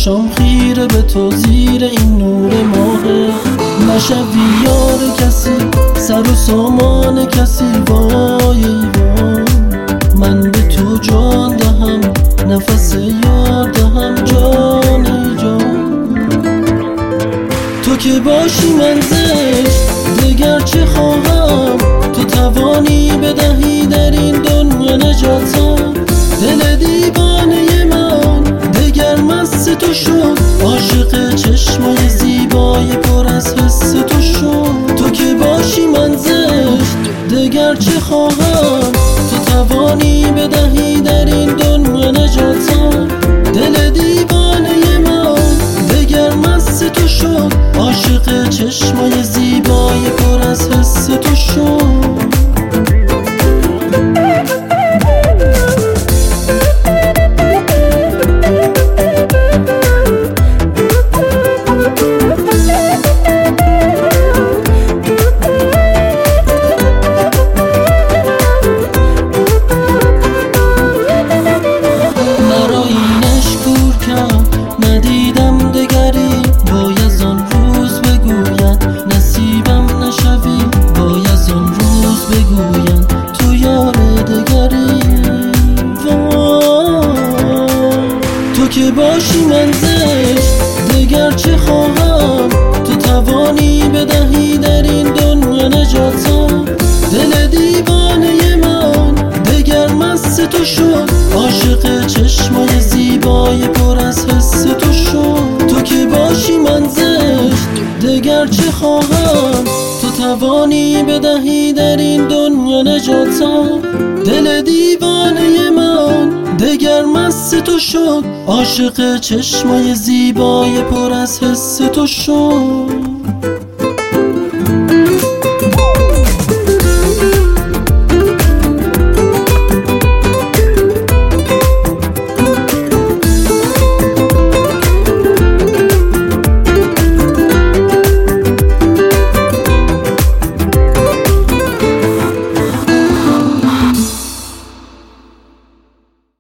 چشام خیره به تو زیر این نور ماهه. نشوی یار کسی سر و سامان کسی، وای وای من به تو جان دهم نفس یار دهم جان ای جان. تو که باشی من زشت دگر چه خواهم، تو توانی بدهی در این دنیا نجاتم. دل دیوانه من دگر مست تو شد، عاشق چشمای زیبای پر از حس تو شد. تو که باشی من زشت دگر چه خواهم، تو توانی بدهی در این دنیا نجاتم. دل دیوانه من دگر مست تو شد، عاشق چشمای زیبای پر از حس تو شد. ندیدم دگری باید آن روز بگوید نصیبم نشوی، باید آن روز بگوید تو یار دگری. تو که باشی من زشت دگر چه خواهم، تو توانی بدهی در این دنیا نجاتم. دل دیوانه من دگر مست تو شد، عاشق چشمای زیبای پر از حس تو شد. تو که باشی من زشت دگر چه خواهم، تو توانی بدهی در این دنیا نجاتم. دل دیوانه من دگر مست تو شد، عاشق چشمای زیبای پر از حس تو شد.